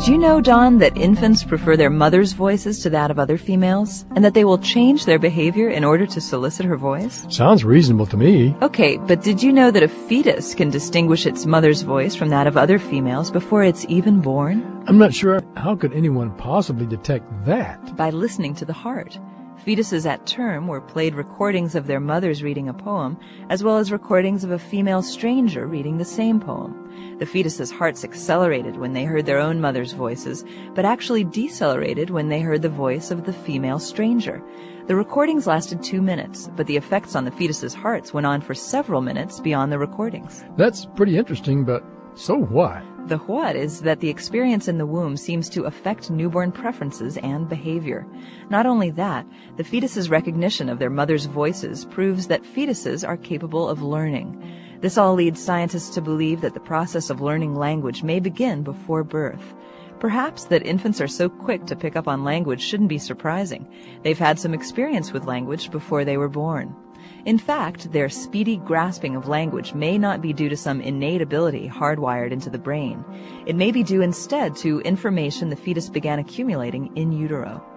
Did you know, Don, that infants prefer their mother's voices to that of other females, and that they will change their behavior in order to solicit her voice? Sounds reasonable to me. Okay, but did you know that a fetus can distinguish its mother's voice from that of other females before it's even born? I'm not sure. How could anyone possibly detect that? By listening to the heart. Fetuses at term were played recordings of their mothers reading a poem, as well as recordings of a female stranger reading the same poem. The fetuses' hearts accelerated when they heard their own mother's voices, but actually decelerated when they heard the voice of the female stranger. The recordings lasted 2 minutes, but the effects on the fetuses' hearts went on for several minutes beyond the recordings. That's pretty interesting, but so what? The what is that the experience in the womb seems to affect newborn preferences and behavior. Not only that, the fetus's recognition of their mother's voices proves that fetuses are capable of learning. This all leads scientists to believe that the process of learning language may begin before birth. Perhaps that infants are so quick to pick up on language shouldn't be surprising. They've had some experience with language before they were born. In fact, their speedy grasping of language may not be due to some innate ability hardwired into the brain. It may be due instead to information the fetus began accumulating in utero.